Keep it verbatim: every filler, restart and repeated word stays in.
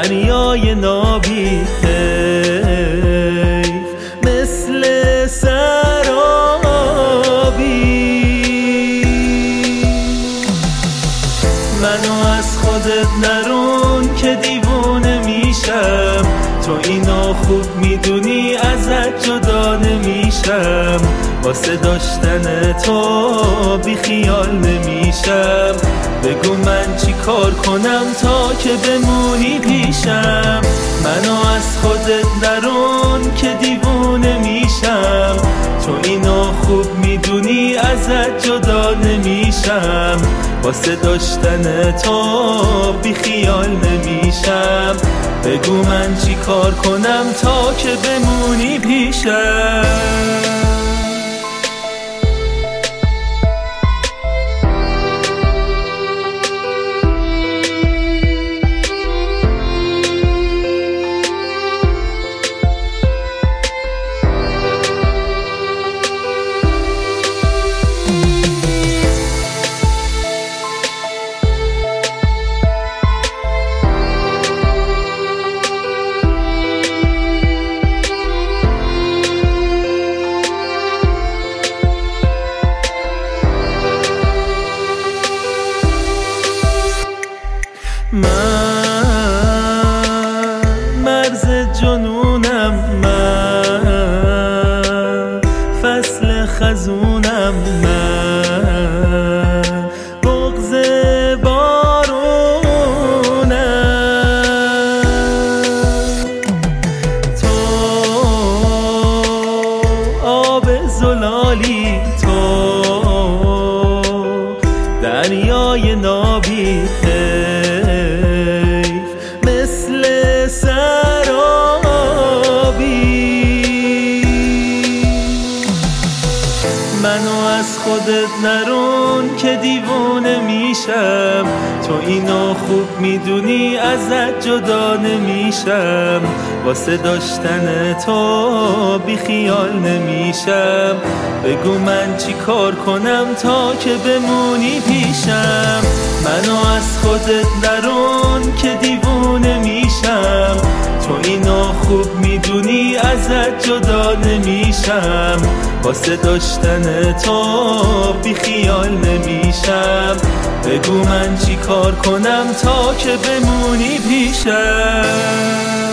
دریای نابی حیف مثل سرابی. منو از خودت نرون که دیوونه میشم، تو اینو خوب میدونی ازت جدا نمیشم، واسه داشتن تو بی خیال نمیشم. بگو من چی کار کنم تا که بمونی پیشم. منو از خودت نرون که دیوونه میشم، تو اینو خوب میدونی ازت جدا نمیشم، واسه داشتن تو بی خیال نمیشم. بگو من چی کار کنم تا که بمونی پیشم. من مرز جنونم، من فصل خزونم، من بغض بارونم. تو آب زلالی، تو دریای نابی مثل سرابی. منو از خودت نرون که دیوونه میشم، تو اینو خوب میدونی ازت جدا نمیشم، واسه داشتن تو بی خیال نمیشم. بگو من چی کار کنم تا که بمونی پیشم. منو از خودت نرون که دیوونه میشم، تو اینو خوب میدونی ازت جدا نمیشم، واسه داشتن تو بی خیال نمیشم. بگو من چی کار کنم تا که بمونی پیشم.